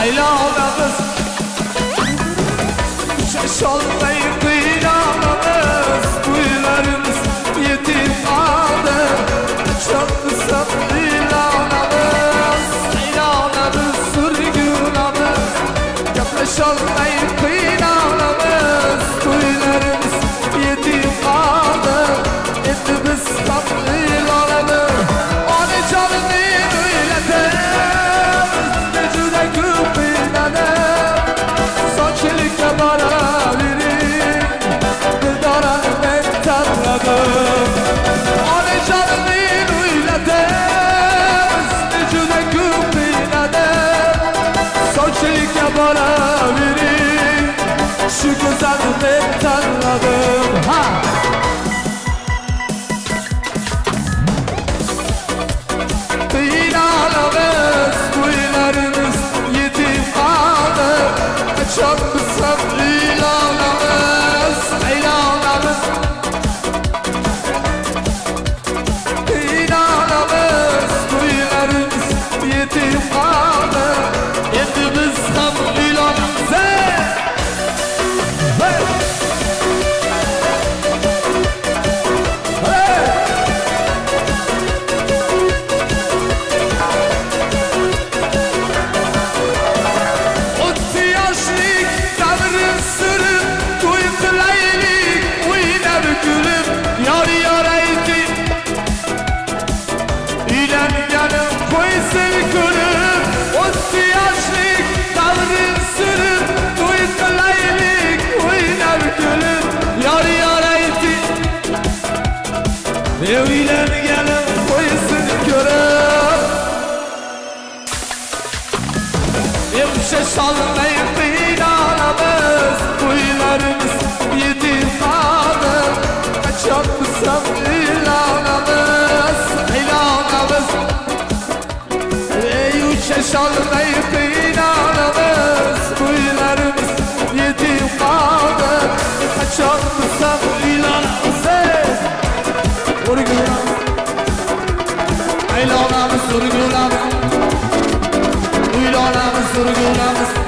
aylanamiz. Şaşolmay qiynalamiz, to'ylarimiz yetib qoldi. Qachonmisam aylanamiz, aylanamiz, surgunamiz. Gaplasholmay qiynalamiz, to'ylarimiz yetib qoldi. Endi biz ham aylanamiz. Onajonimni o'yladim, juda ko'p o'yladim. Sochilikka boravering, dildorani men tanladim. Onajonimni o'yladim, juda ko'p o'yladim. Sochilikka boravering, shu go'zalni men tanladim. Ha! Qiynalamiz, to'ylarimiz yetib qoldi. Qachonmisam aylanamiz, aylanamiz. Qiynalamiz, to'ylarimiz yetib qoldi. Endi biz ham aylanamiz. Hey! Uylanganim qo'ysin ko'rib, emsha solmay qiynalamiz, to'ylarimiz yetib qoldi. Qachonmisam aylanamiz, aylanamiz. Emsha solmay qiynalamiz, to'ylarimiz yetib qoldi. Qachonmisam aylanamiz. Aylanamiz, surgunamiz, uylanamiz, surgunamiz.